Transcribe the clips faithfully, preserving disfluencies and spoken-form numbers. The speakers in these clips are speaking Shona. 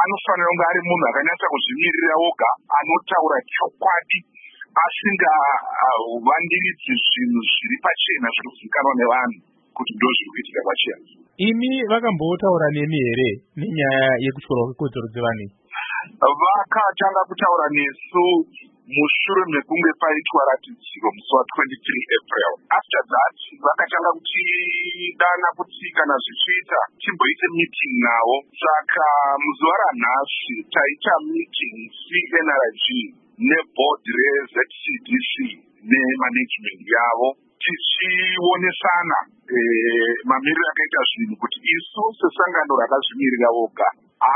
anofanira kunge ari munhu akanyatsa kuzvimirira oga, anotaura chokwadi asingavandiridzi zvinhu zviri pachena zvinozivikanwa nevanhu kuti ndo zviri kuitika pachena. Imi vakambotaura nemi here nenyaya yekutyorwa kwekodzero dzevanhu? Vakatanga kutaura nesu mushure mekunge paitwa ratidziro musi wa-twenty-three April. After that vakatanga kutidana kuti kana zvichiita timboite meeting navo. Saka muzuva ranhasi taita meeting C N R G neboard re-Z C D C nemanagement yavo tichionesana mamiriro akaita zvinhu kuti isu sesangano rakazvimirira voga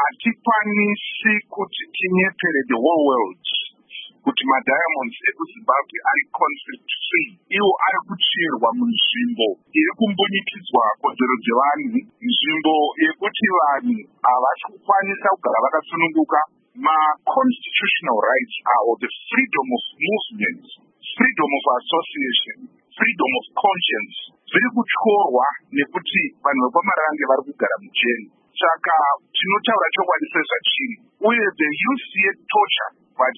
hatikwanisi kuti tinyepere the whole world kuti madiamonds ekuZimbabwe ari conflict free, iwo ari kucherwa munzvimbo iri kumbunyikidzwa kodzero dzevanhu, nzvimbo yekuti vanhu havasi kukwanisa kugara vakasununguka. Ma-constitutional rights are the freedom of movement, freedom of association, freedom of conscience zviri kutyorwa nekuti vanhu vepamarange vari kugara mujeni. Saka tinotaura chokwadi sezvachiri, uye the youth yet torture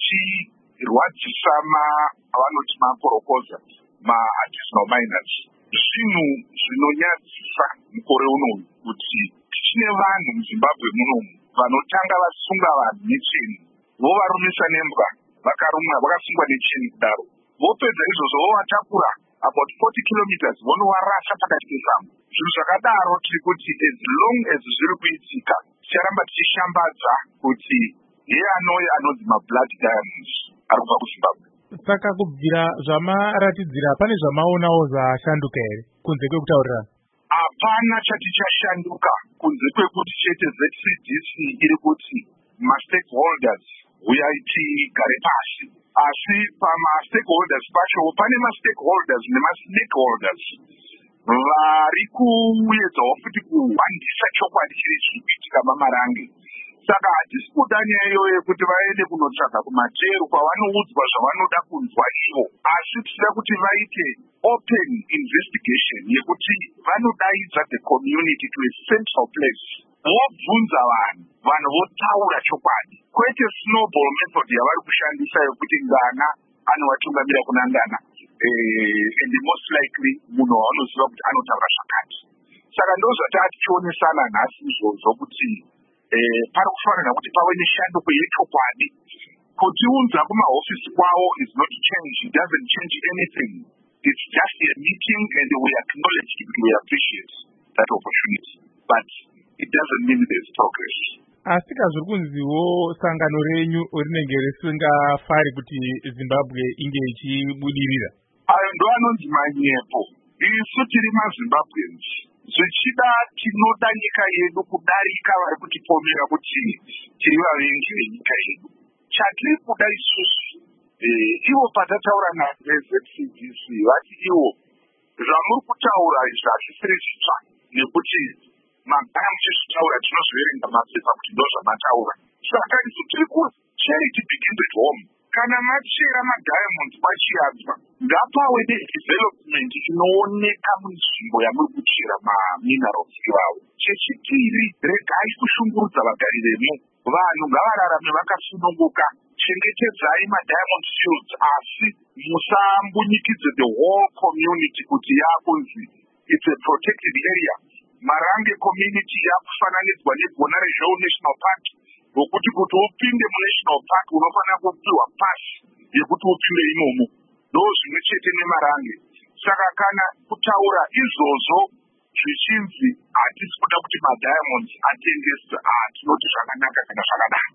vachirwadzisa avanoti maporokoza ma-artisanal miners, zvinhu zvinonyadzisa mukore unoyu kuti tichine vanhu muZimbabwe munomu vanotanga vasunga vanhu necheni, vovarumisa nembwa vakarumwa vakasungwa necheni kudaro, vopedza izvozvo vovatakura about forty kilometers vonovarasa pakati pesango. Zvinhu zvakadaro tiri kuti as long as zviri kuitika ticharamba tichishambadza kuti iye anouya anonzi mablood diamonds ari kubva kuZimbabwe. Saka kubvira zvamaratidzira pane zvamaonawo zvashanduka here kunze kwekutaurirana? Hapana chatichashanduka kunze kwekuti chete Z C D C iri kuti ma-stakeholders uyai tigare pasi. Asi pama-stakeholders pacho pane ma-stakeholders nema-snakeholders vari kuedzawo futi kuhwandisa chokwadi chiri kuitika mamarange. Saka hatisi kuda nyaya iyoyo yekuti vaende kunotsvaga kumateru kwavanoudzwa zvavanoda kunzwa ivo, asi tichida kuti vaite open investigation yekuti vanodaidza the community to a central place, vobvunza vanhu, vanhu votaura chokwadi, kwete snowball method yavari kushandisa yekuti ngana anovatungamira kuna ngana and most likely munhu wavanoziva kuti anotaura zvakati. Saka ndo zvatati tionesana nhasi izvozvo kuti pari kufanira kuti pave neshanduko yechokwadi. Kutiunza kumahofisi kwawo is not change, it doesn't change anything. It's just a meeting and we acknowledge it, we appreciate that opportunity, but it doesn't mean there's progress. Asi kazviri kunziwo sangano renyu rinenge risingafari kuti Zimbabwe inge ichibudirira. Ayo ndo anonzi manyepo. Isu tiri maZimbabweans zvichida tinoda nyika yedu kudarika vari kutipomera kuti tiri vavengi venyika yedu. Chatiri kuda isusu ivo patataura naZ C D C vati ivo zvamuri kutaura izvi hazvisiri zvitsva nekuti magaya muchizvitaura tinozviverenga mapepa kuti ndo zvamataura. Saka isu tiri ku charity begins at home. Kana machera madiamonds machiadzwa ngapawe nedevelopment inooneka munzvimbo yamuri kuchera maminerals ivavo. Chechipiri, regai kushungurudza vagari vemo, vanhu ngavararame vakasununguka. Chengetedzai madiamond fields asi musambunyikidzwe the whole community kuti yakunzi it's a protected area. Marange community yakufananidzwa negona rezhou national park, rokuti kuti upinde munational park unofanira kupiwa pasi yekuti upinde imomo. Ndo zvimwe chete nemarange. Saka kana kutaura izvozvo zvichinzi hatisi kuda kuti madiamonds atengeswe, hatinoti zvakanaka kana zvakadaro.